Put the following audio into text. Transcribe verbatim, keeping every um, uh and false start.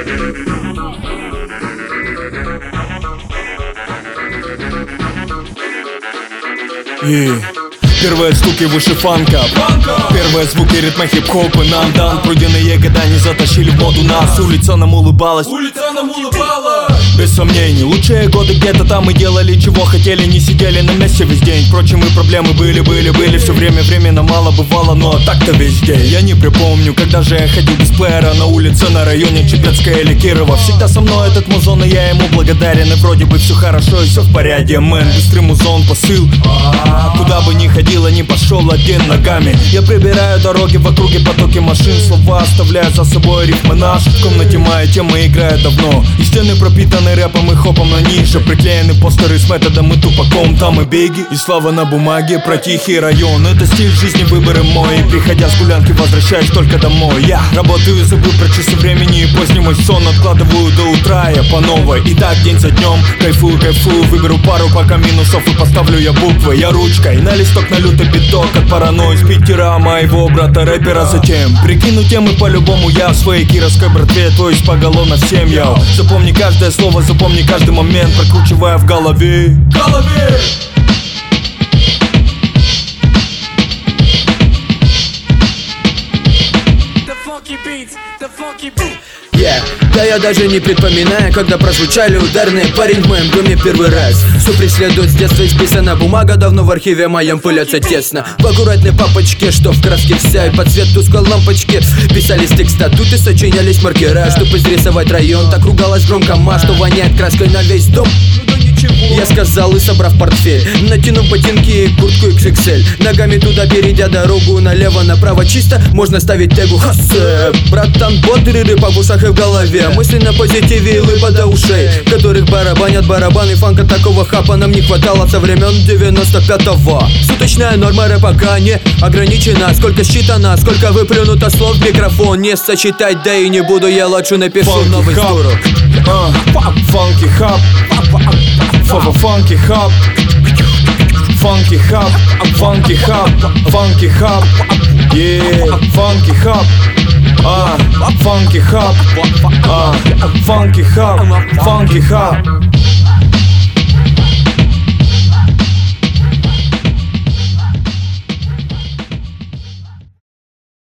И первые стуки выше фанка, первые звуки ритма хип-хоп и нам дан. Пройденные года не затащили в моду нас. Улица нам улыбалась, улица нам улыбалась. Без сомнений, лучшие годы где-то там мы делали чего хотели, не сидели на месте весь день. Впрочем, и проблемы были, были, были. Все время временно мало бывало, но так-то везде. Я не припомню, когда же я ходил без плеера на улице, на районе Чепецкая или Кирова. Всегда со мной этот музон, и я ему благодарен. И вроде бы все хорошо и все в порядке, мэн. Быстрый музон, посыл, а-а-а. Куда бы ни ходил, не пошел один ногами. Я прибираю дороги в округе, потоки машин. Слова оставляю за собой, рифмы наши. В комнате моя тема играет давно, и стены пропитаны рэпом и хопом, на них же приклеены постеры с методом и тупаком. Там и беги, и слава на бумаге про тихий район. Это стиль жизни, выборы мой. И приходя с гулянки, возвращаюсь только домой. Я работаю и забыл про часы времени, и поздний мой сон откладываю до утра я по новой. И так день за днем, кайфую, кайфую. Выберу пару пока минусов и поставлю я буквы. Я ручкой на листок на лютый биток от паранойи с Питера, моего брата рэпера. Затем прикину темы по-любому я в своей кировской братве, то есть поголовно всем я. Запомни каждое слово, запомни каждый момент, прокручивая в голове, голове. Yeah. Да я даже не предпоминаю, когда прозвучали ударные. Парень в моем доме первый раз. Все преследует с детства исписана бумага. Давно в архиве моем пылятся тесно. В аккуратной папочке, что в краске вся. И под цвет тусклой лампочки писались текста, тут и сочинялись маркера. Чтоб изрисовать район, так ругалась громко ма, что воняет краской на весь дом. Я сказал и собрав портфель, натянув ботинки и куртку икс икс эль. Ногами туда перейдя дорогу налево, направо чисто. Можно ставить тегу хасе. Братан бодрый, рыба в ушах и в голове. Мысли на позитиве и улыбка до ушей, в которых барабанят барабаны. Фанка такого хапа нам не хватало со времен девяносто пятого. Суточная норма рэпа пока не ограничена. Сколько считано, сколько выплюнуто слов в микрофон. Не сочетать, да и не буду, я лучше напишу Funky новый стуру. Фанки хап, фанки хап, фанки хап, фанки хап, фанки хап, yeah, фанки хап, а, фанки хап, а, фанки хап, фанки хап.